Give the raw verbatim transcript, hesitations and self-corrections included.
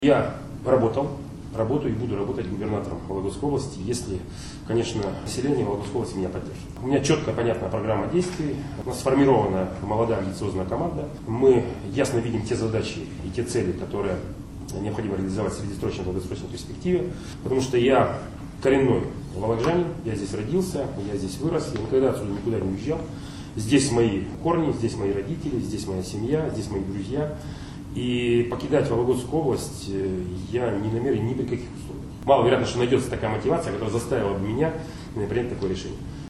Я работал, работаю и буду работать губернатором Вологодской области, если, конечно, население Вологодской области меня поддержит. У меня четкая, понятная программа действий, у нас сформирована молодая амбициозная команда. Мы ясно видим те задачи и те цели, которые необходимо реализовать в среднесрочной и долгосрочной перспективе, потому что я коренной вологоджанин, я здесь родился, я здесь вырос, я никогда отсюда никуда не уезжал. Здесь мои корни, здесь мои родители, здесь моя семья, здесь мои друзья. И покидать Вологодскую область я не намерен ни при каких условиях. Маловероятно, что найдется такая мотивация, которая заставила бы меня принять такое решение.